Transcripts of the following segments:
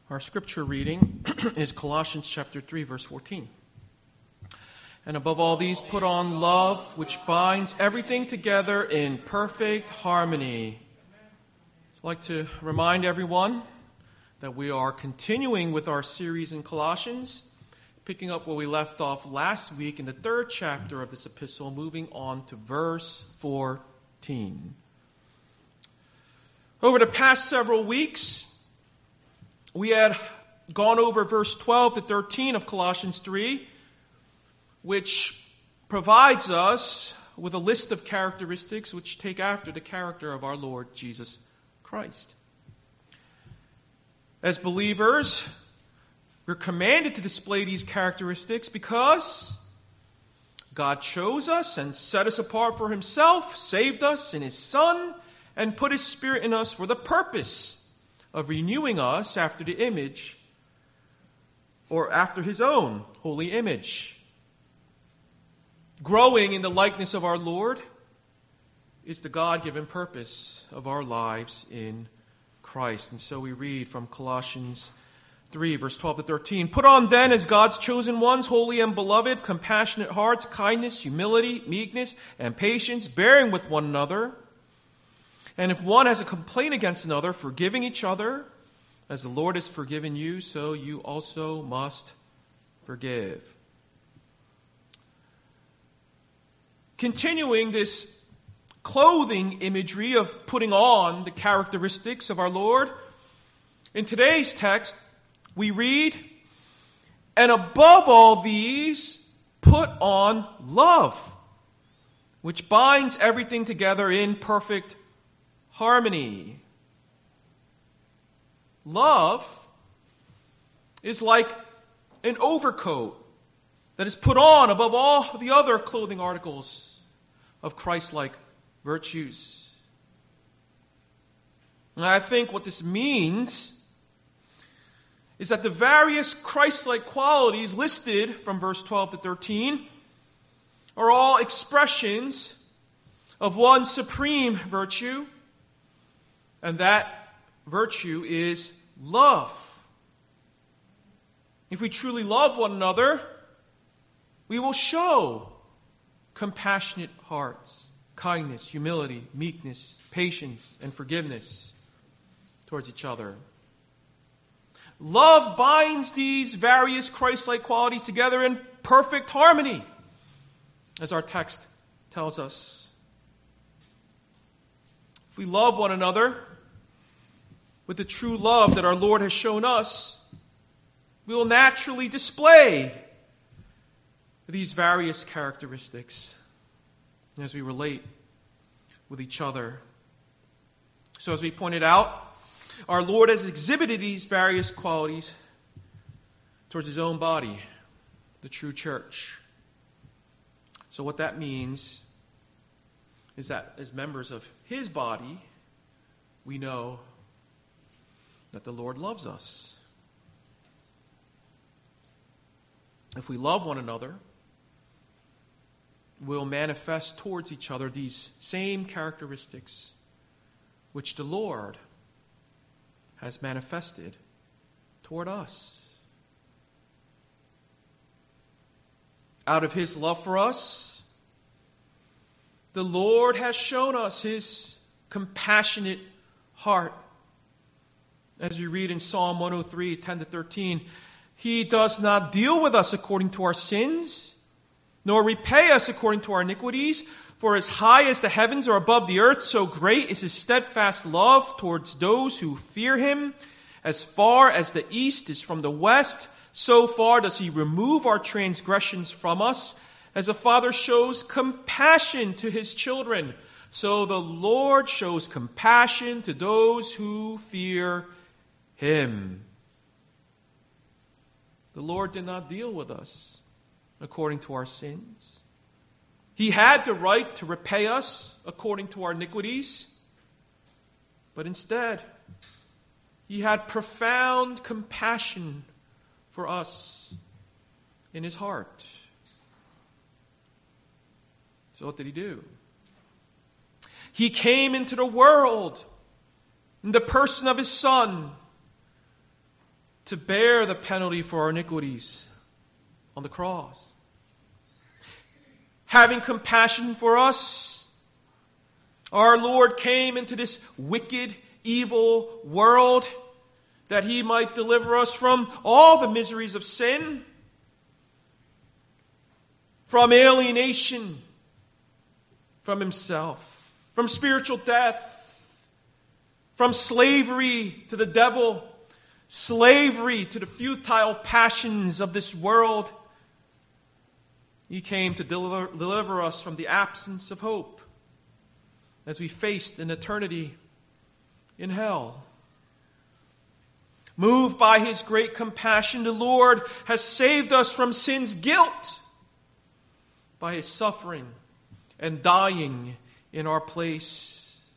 Our scripture reading is Colossians chapter 3, verse 14. And above all these, put on love, which binds everything together in perfect harmony. I'd like to remind everyone that we are continuing with our series in Colossians, picking up where we left off last week in the 3rd chapter of this epistle, moving on to verse 14. Over the past several weeks, we had gone over verse 12 to 13 of Colossians 3, which provides us with a list of characteristics which take after the character of our Lord Jesus Christ. As believers, we're commanded to display these characteristics because God chose us and set us apart for Himself, saved us in His Son, and put His Spirit in us for the purpose of renewing us after the image, or after His own holy image. Growing in the likeness of our Lord is the God-given purpose of our lives in Christ. And so we read from Colossians 3, verse 12 to 13. Put on then as God's chosen ones, holy and beloved, compassionate hearts, kindness, humility, meekness, and patience, bearing with one another. And if one has a complaint against another, forgiving each other, as the Lord has forgiven you, so you also must forgive. Continuing this clothing imagery of putting on the characteristics of our Lord, in today's text, we read, and above all these, put on love, which binds everything together in perfect harmony. Love is like an overcoat that is put on above all the other clothing articles of Christ-like virtues. And I think what this means is that the various Christ-like qualities listed from verse 12 to 13 are all expressions of one supreme virtue, and that virtue is love. If we truly love one another, we will show compassionate hearts, kindness, humility, meekness, patience, and forgiveness towards each other. Love binds these various Christ-like qualities together in perfect harmony, as our text tells us. If we love one another with the true love that our Lord has shown us, we will naturally display these various characteristics as we relate with each other. So as we pointed out, our Lord has exhibited these various qualities towards His own body, the true church. So what that means is that as members of His body, we know that the Lord loves us. If we love one another, we'll manifest towards each other these same characteristics which the Lord has manifested toward us. Out of His love for us, the Lord has shown us His compassionate heart. As we read in Psalm 103, 10 to 13, He does not deal with us according to our sins, nor repay us according to our iniquities. For as high as the heavens are above the earth, so great is His steadfast love towards those who fear Him. As far as the east is from the west, so far does He remove our transgressions from us. As a father shows compassion to his children, so the Lord shows compassion to those who fear Him. The Lord did not deal with us according to our sins. He had the right to repay us according to our iniquities, but instead, He had profound compassion for us in His heart. So what did He do? He came into the world in the person of His Son to bear the penalty for our iniquities on the cross. Having compassion for us, our Lord came into this wicked, evil world that He might deliver us from all the miseries of sin, from alienation from Himself, from spiritual death, from slavery to the devil, slavery to the futile passions of this world. He came to deliver us from the absence of hope as we faced an eternity in hell. Moved by His great compassion, the Lord has saved us from sin's guilt by His suffering and dying in our place.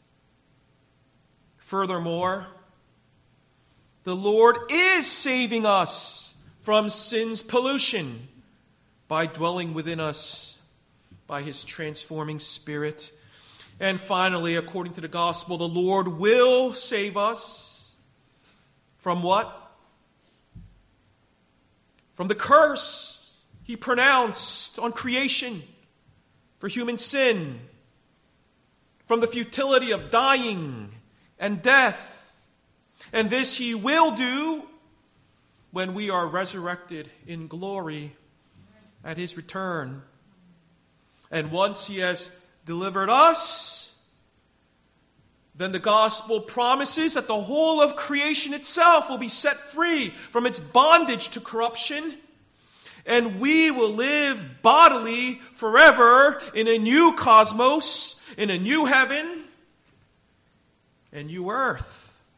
Furthermore, the Lord is saving us from sin's pollution by dwelling within us by His transforming Spirit. And finally, according to the gospel, the Lord will save us from what? From the curse He pronounced on creation for human sin, from the futility of dying and death. And this He will do when we are resurrected in glory at His return. And once He has delivered us, then the gospel promises that the whole of creation itself will be set free from its bondage to corruption, and we will live bodily forever in a new cosmos, in a new heaven, and new earth.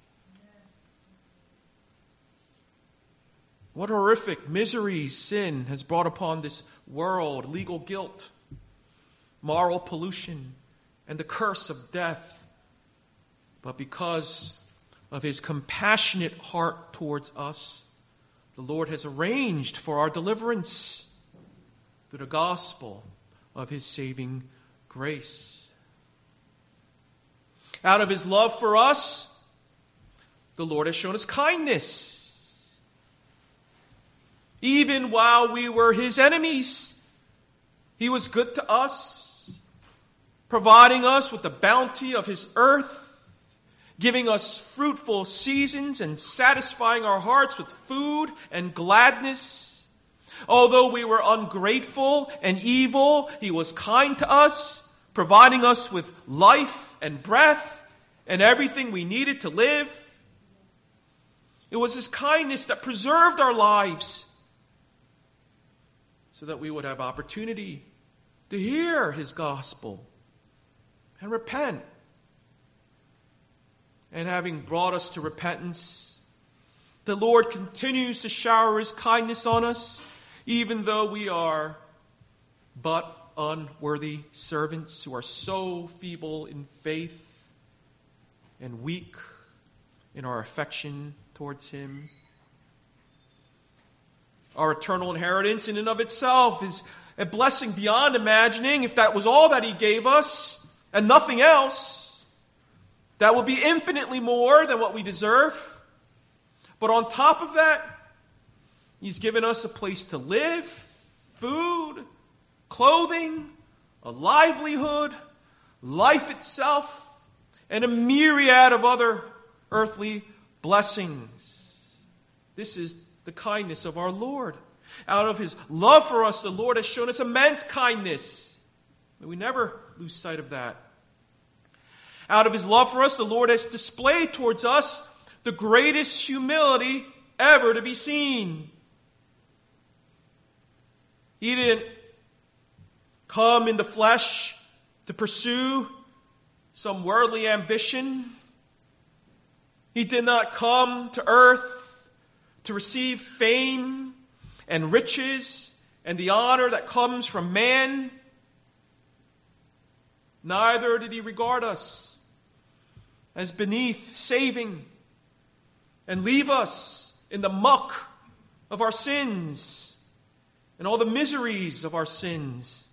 What horrific miseries sin has brought upon this world. Legal guilt, moral pollution, and the curse of death. But because of His compassionate heart towards us, the Lord has arranged for our deliverance through the gospel of His saving grace. Out of His love for us, the Lord has shown us kindness. Even while we were His enemies, He was good to us, providing us with the bounty of His earth, giving us fruitful seasons and satisfying our hearts with food and gladness. Although we were ungrateful and evil, He was kind to us, providing us with life and breath and everything we needed to live. It was His kindness that preserved our lives so that we would have opportunity to hear His gospel and repent. And having brought us to repentance, the Lord continues to shower His kindness on us, even though we are but unworthy servants who are so feeble in faith and weak in our affection towards Him. Our eternal inheritance in and of itself is a blessing beyond imagining. If that was all that He gave us and nothing else, that would be infinitely more than what we deserve. But on top of that, He's given us a place to live, food, clothing, a livelihood, life itself, and a myriad of other earthly blessings. This is the kindness of our Lord. Out of His love for us, the Lord has shown us immense kindness. May we never lose sight of that. Out of His love for us, the Lord has displayed towards us the greatest humility ever to be seen. He didn't come in the flesh to pursue some worldly ambition. He did not come to earth to receive fame and riches and the honor that comes from man. Neither did He regard us as beneath saving and leave us in the muck of our sins and all the miseries of our sins.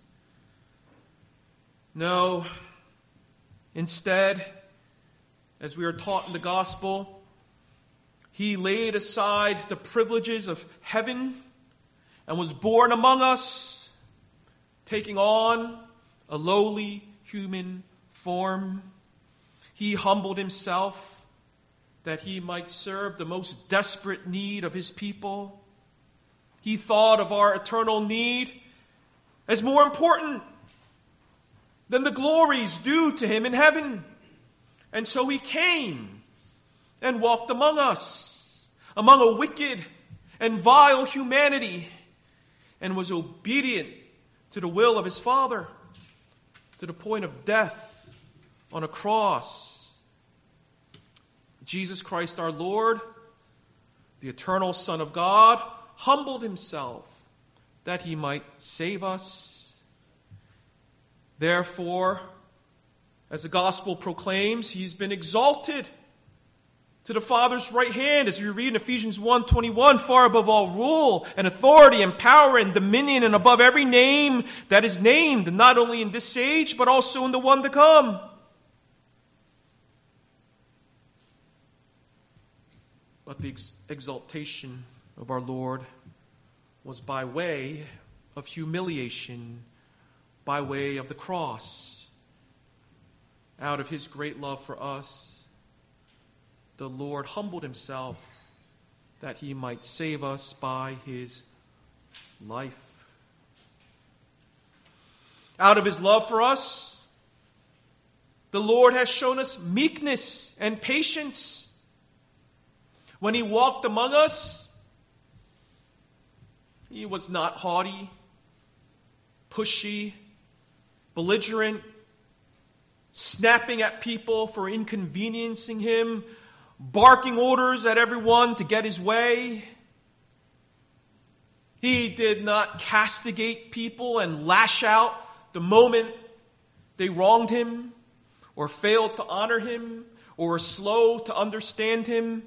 No, instead, as we are taught in the gospel, He laid aside the privileges of heaven and was born among us, taking on a lowly human form. He humbled himself that he might serve the most desperate need of his people. He thought of our eternal need as more important than the glories due to him in heaven. And so he came and walked among us, among a wicked and vile humanity, and was obedient to the will of his Father to the point of death on a cross. Jesus Christ our Lord, the eternal Son of God, humbled himself that he might save us. Therefore, as the gospel proclaims, he's been exalted to the Father's right hand, as we read in Ephesians 1:21, far above all rule and authority and power and dominion, and above every name that is named, not only in this age, but also in the one to come. But the exaltation of our Lord was by way of humiliation, by way of the cross. Out of his great love for us, the Lord humbled himself that he might save us by his life. Out of his love for us, the Lord has shown us meekness and patience. When he walked among us, he was not haughty, pushy, belligerent, snapping at people for inconveniencing him, barking orders at everyone to get his way. He did not castigate people and lash out the moment they wronged him or failed to honor him or were slow to understand him.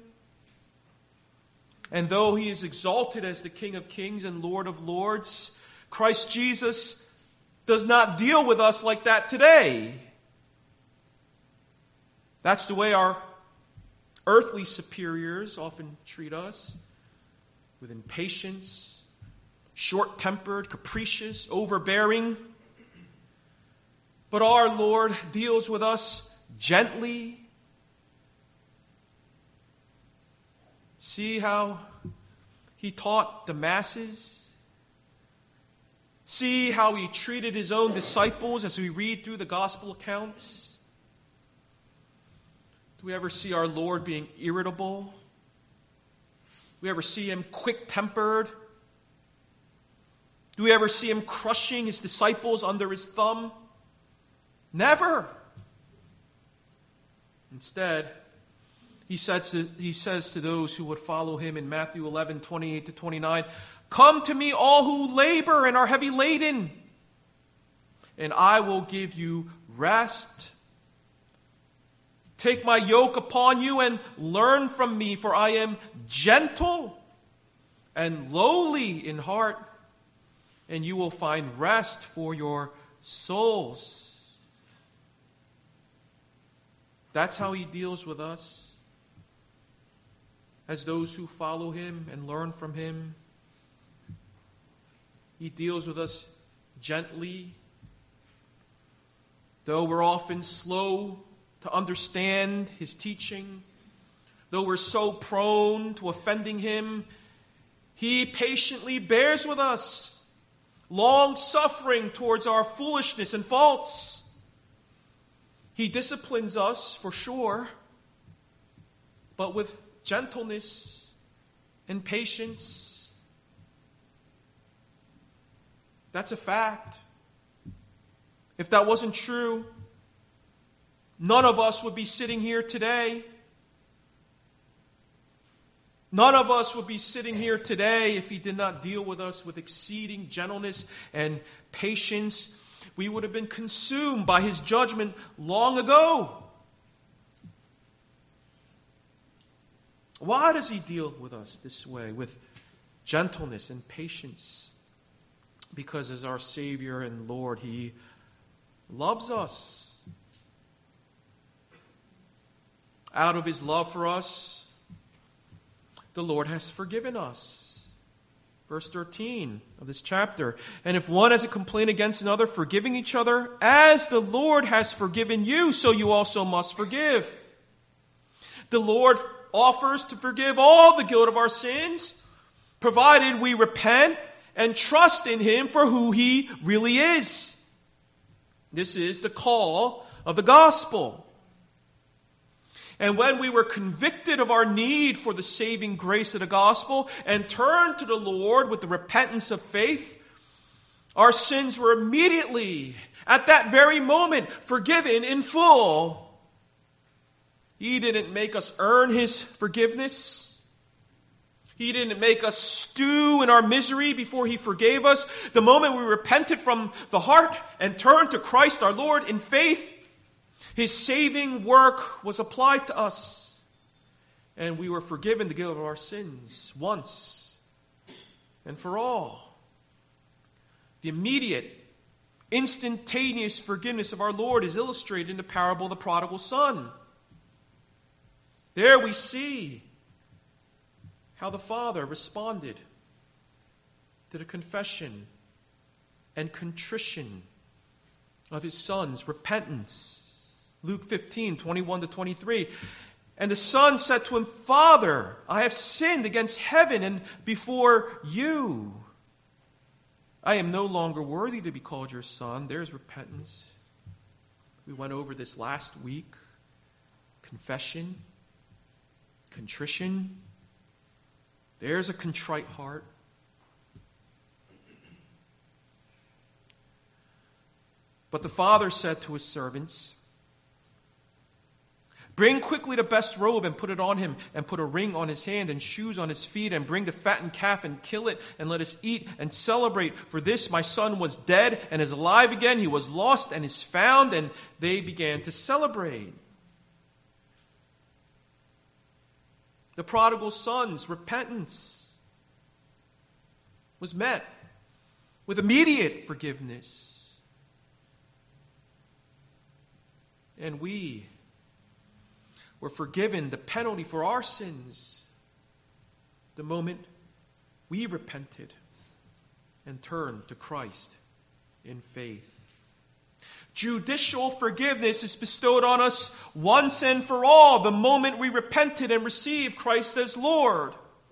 And though he is exalted as the King of Kings and Lord of Lords, Christ Jesus does not deal with us like that today. That's the way our earthly superiors often treat us, with impatience, short-tempered, capricious, overbearing. But our Lord deals with us gently. See how he taught the masses? See how he treated his own disciples as we read through the gospel accounts? Do we ever see our Lord being irritable? Do we ever see him quick-tempered? Do we ever see him crushing his disciples under his thumb? Never. Instead, he says to those who would follow him in Matthew 11:28-29, "Come to me, all who labor and are heavy laden, and I will give you rest. Take my yoke upon you and learn from me, for I am gentle and lowly in heart, and you will find rest for your souls." That's how he deals with us as those who follow him and learn from him. He deals with us gently. Though we're often slow to understand his teaching, though we're so prone to offending him, he patiently bears with us, long-suffering towards our foolishness and faults. He disciplines us, for sure, but with gentleness and patience. That's a fact. If that wasn't true, none of us would be sitting here today. None of us would be sitting here today if he did not deal with us with exceeding gentleness and patience. We would have been consumed by his judgment long ago. Why does he deal with us this way, with gentleness and patience? Because as our Savior and Lord, he loves us. Out of his love for us, the Lord has forgiven us. Verse 13 of this chapter. And if one has a complaint against another, forgiving each other, as the Lord has forgiven you, so you also must forgive. The Lord offers to forgive all the guilt of our sins, provided we repent and trust in Him for who He really is. This is the call of the gospel. And when we were convicted of our need for the saving grace of the gospel and turned to the Lord with the repentance of faith, our sins were immediately, at that very moment, forgiven in full. He didn't make us earn His forgiveness. He didn't make us stew in our misery before He forgave us. The moment we repented from the heart and turned to Christ our Lord in faith, His saving work was applied to us, and we were forgiven the guilt of our sins once and for all. The immediate, instantaneous forgiveness of our Lord is illustrated in the parable of the prodigal son. There we see how the father responded to the confession and contrition of his son's repentance. Luke 15, 21-23. And the son said to him, Father, I have sinned against heaven and before you. I am no longer worthy to be called your son. There's repentance. We went over this last week. Confession, contrition. There's a contrite heart. But the father said to his servants, Bring quickly the best robe and put it on him, and put a ring on his hand and shoes on his feet, and bring the fattened calf and kill it, and let us eat and celebrate. For this my son was dead and is alive again. He was lost and is found. And they began to celebrate. The prodigal son's repentance was met with immediate forgiveness. And we were forgiven the penalty for our sins the moment we repented and turned to Christ in faith. Judicial forgiveness is bestowed on us once and for all the moment we repented and received Christ as Lord.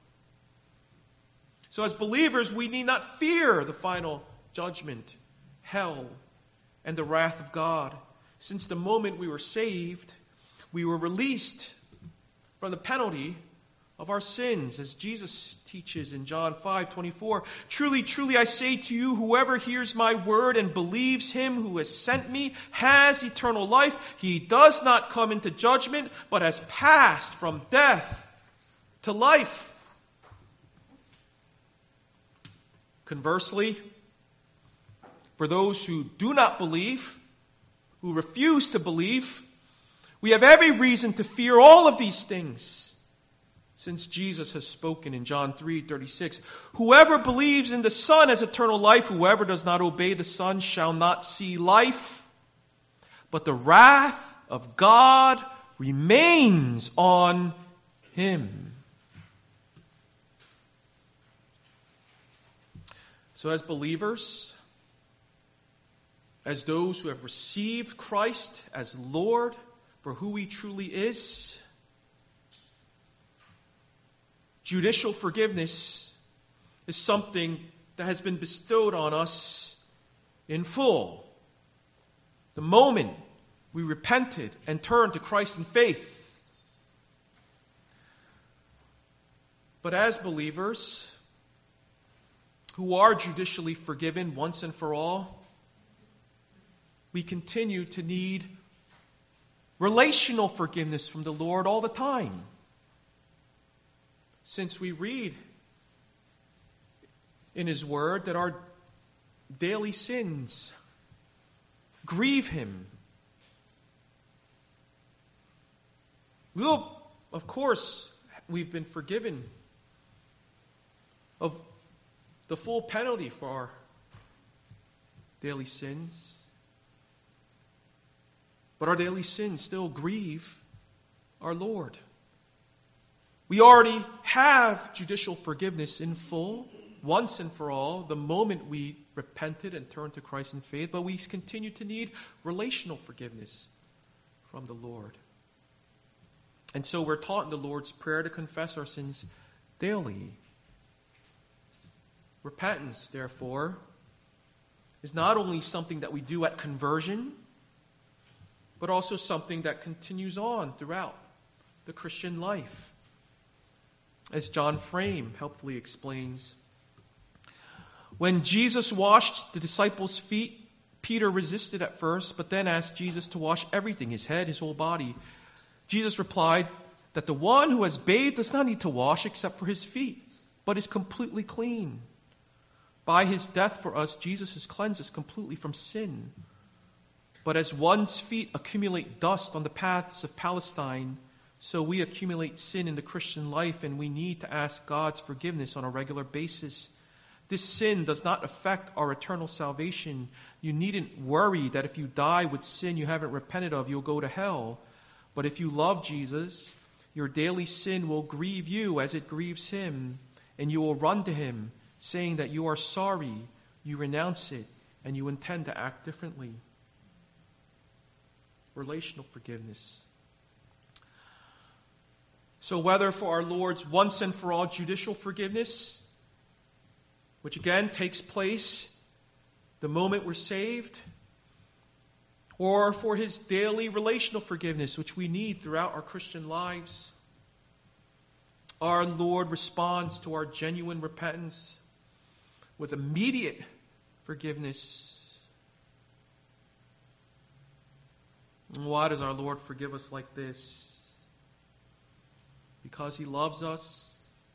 So as believers, we need not fear the final judgment, hell, and the wrath of God. Since the moment we were saved, we were released from the penalty of our sins, as Jesus teaches in John 5:24. Truly, truly, I say to you, whoever hears my word and believes him who has sent me has eternal life. He does not come into judgment, but has passed from death to life. Conversely, for those who do not believe, who refuse to believe, we have every reason to fear all of these things, since Jesus has spoken in John 3:36. Whoever believes in the Son has eternal life. Whoever does not obey the Son shall not see life, but the wrath of God remains on him. So as believers, as those who have received Christ as Lord for who He truly is, judicial forgiveness is something that has been bestowed on us in full. The moment we repented and turned to Christ in faith. But as believers who are judicially forgiven once and for all, we continue to need relational forgiveness from the Lord all the time. Since we read in His Word that our daily sins grieve Him. Of course, we've been forgiven of the full penalty for our daily sins. But our daily sins still grieve our Lord. We already have judicial forgiveness in full, once and for all, the moment we repented and turned to Christ in faith, but we continue to need relational forgiveness from the Lord. And so we're taught in the Lord's Prayer to confess our sins daily. Repentance, therefore, is not only something that we do at conversion, but also something that continues on throughout the Christian life. As John Frame helpfully explains, when Jesus washed the disciples' feet, Peter resisted at first, but then asked Jesus to wash everything, his head, his whole body. Jesus replied that the one who has bathed does not need to wash except for his feet, but is completely clean. By his death for us, Jesus has cleansed us completely from sin. But as one's feet accumulate dust on the paths of Palestine, so we accumulate sin in the Christian life, and we need to ask God's forgiveness on a regular basis. This sin does not affect our eternal salvation. You needn't worry that if you die with sin you haven't repented of, you'll go to hell. But if you love Jesus, your daily sin will grieve you as it grieves him, and you will run to him, saying that you are sorry, you renounce it, and you intend to act differently. Relational forgiveness. So whether for our Lord's once and for all judicial forgiveness, which again takes place the moment we're saved, or for his daily relational forgiveness, which we need throughout our Christian lives, our Lord responds to our genuine repentance with immediate forgiveness. And why does our Lord forgive us like this? Because he loves us.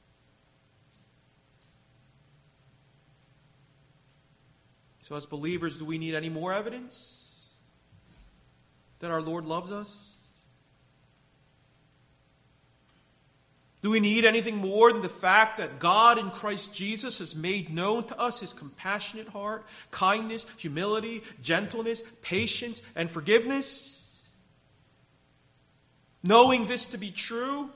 So as believers, do we need any more evidence that our Lord loves us? Do we need anything more than the fact that God in Christ Jesus has made known to us his compassionate heart, kindness, humility, gentleness, patience, and forgiveness? Knowing this to be true,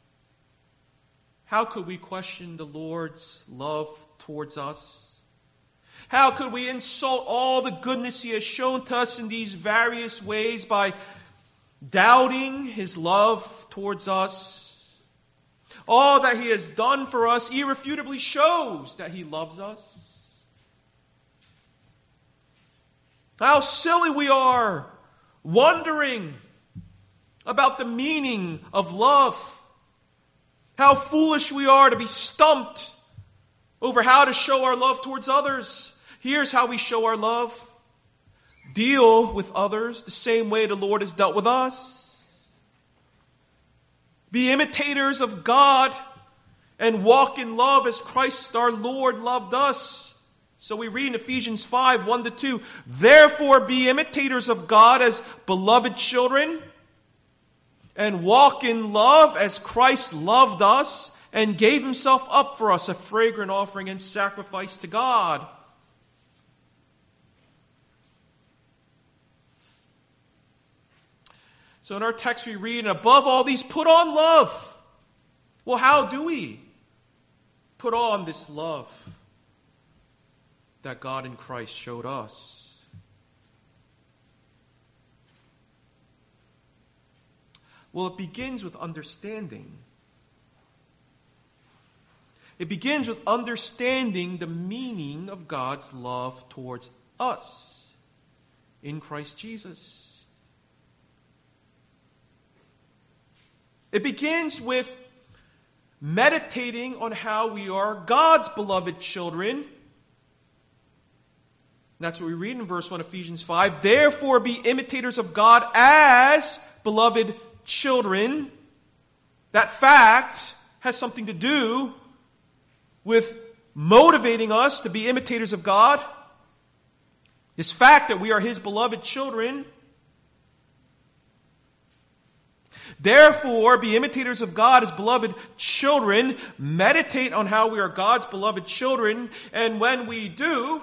how could we question the Lord's love towards us? How could we insult all the goodness he has shown to us in these various ways by doubting his love towards us? All that he has done for us irrefutably shows that he loves us. How silly we are wondering about the meaning of love. How foolish we are to be stumped over how to show our love towards others. Here's how we show our love. Deal with others the same way the Lord has dealt with us. Be imitators of God and walk in love as Christ our Lord loved us. So we read in Ephesians 5, 1-2, therefore be imitators of God as beloved children, and walk in love as Christ loved us and gave himself up for us, a fragrant offering and sacrifice to God. So in our text we read, and above all these, put on love. Well, how do we put on this love that God in Christ showed us? Well, it begins with understanding. It begins with understanding the meaning of God's love towards us in Christ Jesus. It begins with meditating on how we are God's beloved children. That's what we read in verse 1 of Ephesians 5. Therefore be imitators of God as beloved children. That fact has something to do with motivating us to be imitators of God. This fact that we are his beloved children. Therefore, be imitators of God as beloved children. Meditate on how we are God's beloved children. And when we do,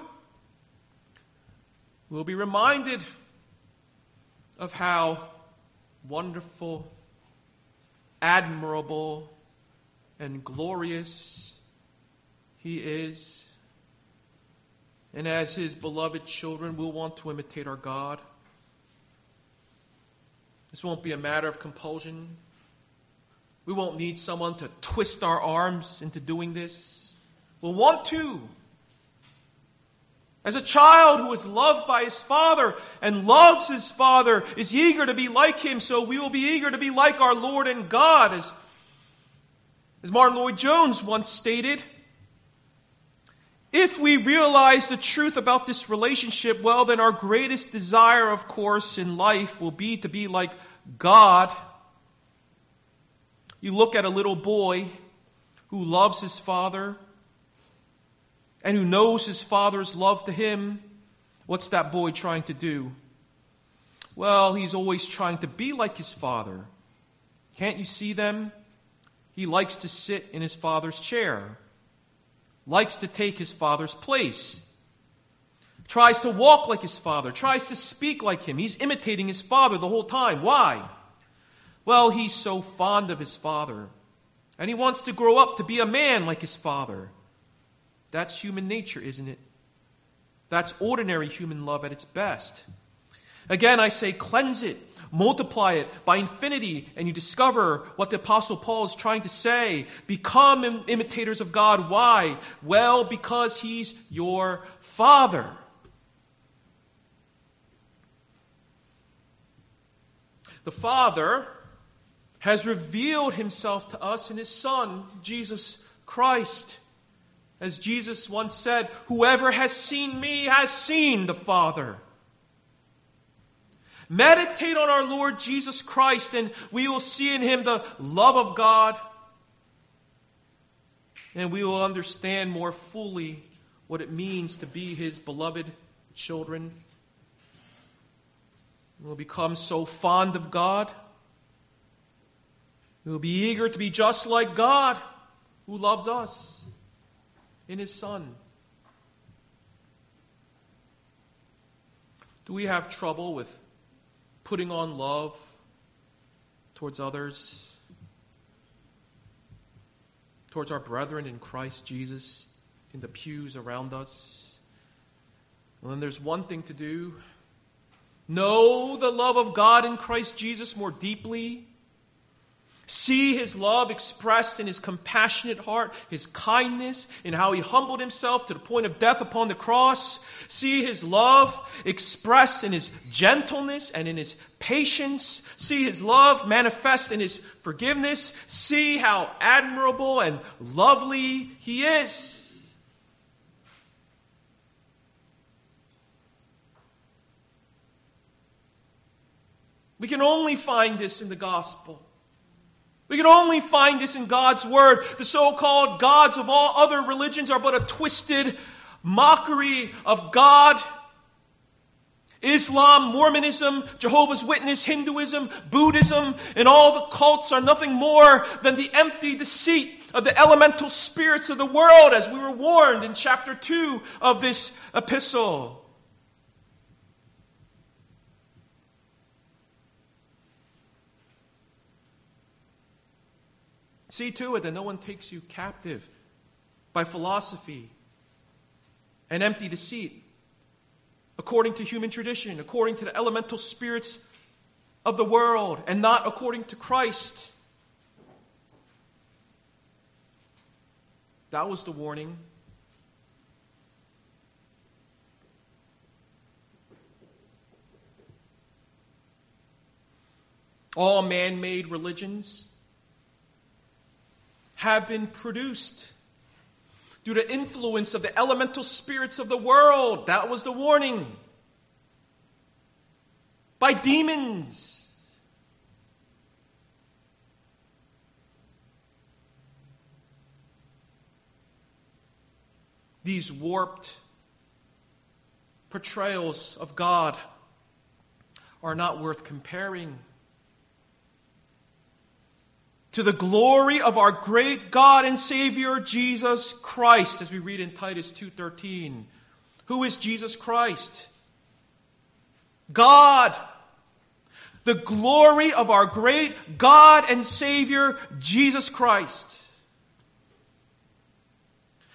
we'll be reminded of how wonderful, admirable, and glorious He is. And as His beloved children, we'll want to imitate our God. This won't be a matter of compulsion. We won't need someone to twist our arms into doing this. We'll want to. As a child who is loved by his father and loves his father, is eager to be like him, so we will be eager to be like our Lord and God. As Martin Lloyd-Jones once stated, if we realize the truth about this relationship, well, then our greatest desire, of course, in life will be to be like God. You look at a little boy who loves his father and who knows his father's love to him. What's that boy trying to do? Well, he's always trying to be like his father. Can't you see them? He likes to sit in his father's chair. Likes to take his father's place. Tries to walk like his father. Tries to speak like him. He's imitating his father the whole time. Why? Well, he's so fond of his father. And he wants to grow up to be a man like his father. That's human nature, isn't it? That's ordinary human love at its best. Again, I say cleanse it, multiply it by infinity, and you discover what the Apostle Paul is trying to say. Become imitators of God. Why? Well, because He's your Father. The Father has revealed Himself to us in His Son, Jesus Christ. As Jesus once said, whoever has seen me has seen the Father. Meditate on our Lord Jesus Christ, and we will see in Him the love of God. And we will understand more fully what it means to be His beloved children. We will become so fond of God. We will be eager to be just like God, who loves us in His Son. Do we have trouble with putting on love towards others, towards our brethren in Christ Jesus, in the pews around us? Well, then there's one thing to do. Know the love of God in Christ Jesus more deeply. See His love expressed in His compassionate heart, His kindness, in how He humbled Himself to the point of death upon the cross. See His love expressed in His gentleness and in His patience. See His love manifest in His forgiveness. See how admirable and lovely He is. We can only find this in the gospel. We can only find this in God's Word. The so-called gods of all other religions are but a twisted mockery of God. Islam, Mormonism, Jehovah's Witness, Hinduism, Buddhism, and all the cults are nothing more than the empty deceit of the elemental spirits of the world, as we were warned in chapter 2 of this epistle. See to it that no one takes you captive by philosophy and empty deceit, according to human tradition, according to the elemental spirits of the world, and not according to Christ. That was the warning. All man-made religions have been produced due to influence of the elemental spirits of the world. That was the warning. By demons. These warped portrayals of God are not worth comparing to the glory of our great God and Savior, Jesus Christ, as we read in Titus 2:13. Who is Jesus Christ? God. The glory of our great God and Savior, Jesus Christ.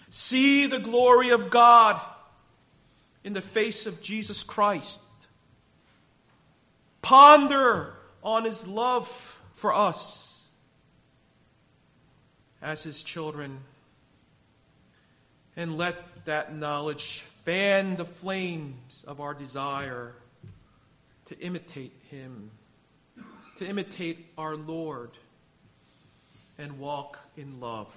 See the glory of God in the face of Jesus Christ. Ponder on His love for us as His children. And let that knowledge fan the flames of our desire to imitate Him, to imitate our Lord, and walk in love.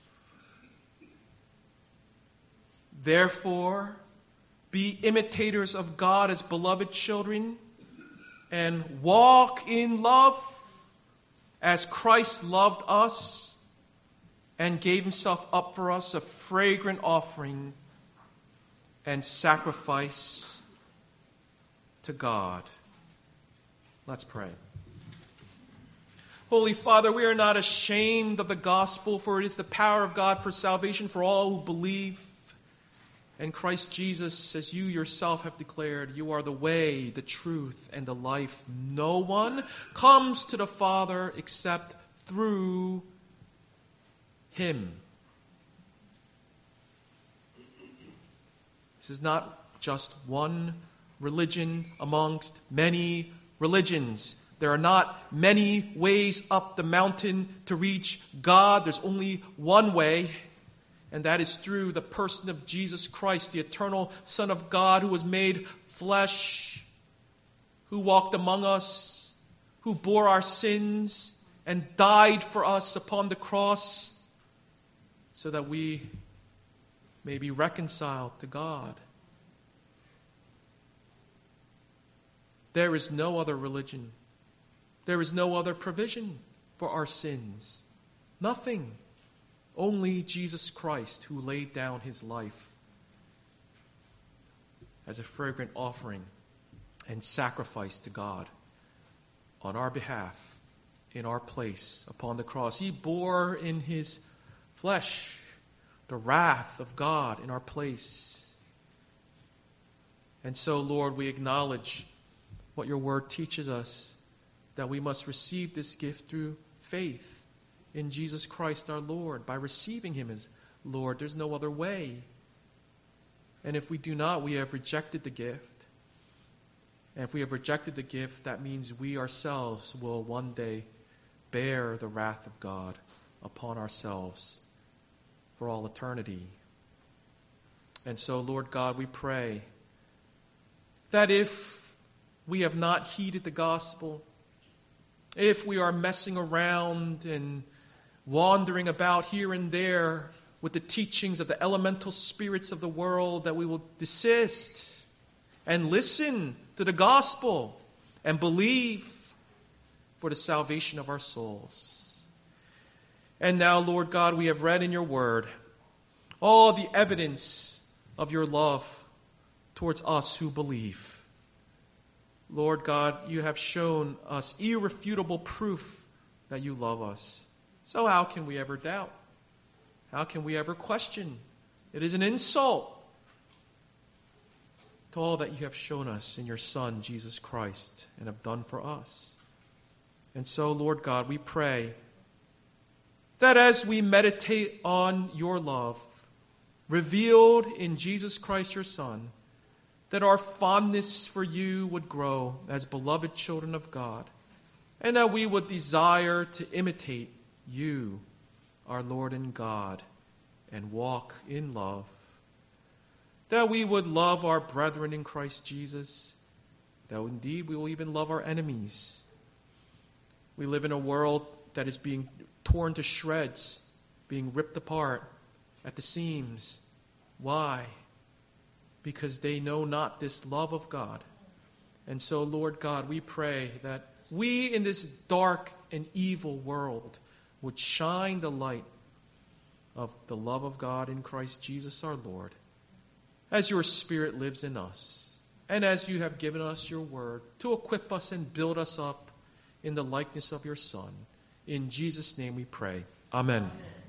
Therefore, be imitators of God as beloved children, and walk in love as Christ loved us and gave Himself up for us, a fragrant offering and sacrifice to God. Let's pray. Holy Father, we are not ashamed of the gospel, for it is the power of God for salvation for all who believe. And Christ Jesus, as you yourself have declared, you are the way, the truth, and the life. No one comes to the Father except through Him. This is not just one religion amongst many religions. There are not many ways up the mountain to reach God. There's only one way, and that is through the person of Jesus Christ, the eternal Son of God, who was made flesh, who walked among us, who bore our sins and died for us upon the cross so that we may be reconciled to God. There is no other religion. There is no other provision for our sins. Nothing. Only Jesus Christ, who laid down His life as a fragrant offering and sacrifice to God on our behalf, in our place, upon the cross. He bore in His flesh the wrath of God in our place. And so, Lord, we acknowledge what your word teaches us, that we must receive this gift through faith in Jesus Christ our Lord, by receiving Him as Lord. There's no other way. And if we do not, we have rejected the gift. And if we have rejected the gift, that means we ourselves will one day bear the wrath of God upon ourselves for all eternity. And so, Lord God, we pray that if we have not heeded the gospel, if we are messing around and wandering about here and there with the teachings of the elemental spirits of the world, that we will desist and listen to the gospel and believe for the salvation of our souls. And now, Lord God, we have read in your word all the evidence of your love towards us who believe. Lord God, you have shown us irrefutable proof that you love us. So how can we ever doubt? How can we ever question? It is an insult to all that you have shown us in your Son, Jesus Christ, and have done for us. And so, Lord God, we pray that as we meditate on your love, revealed in Jesus Christ your Son, that our fondness for you would grow as beloved children of God, and that we would desire to imitate you, our Lord and God, and walk in love. That we would love our brethren in Christ Jesus, that indeed we will even love our enemies. We live in a world that is being torn to shreds, being ripped apart at the seams. Why? Because they know not this love of God. And so, Lord God, we pray that we in this dark and evil world would shine the light of the love of God in Christ Jesus our Lord, as your Spirit lives in us, and as you have given us your word to equip us and build us up in the likeness of your Son. In Jesus' name we pray. Amen.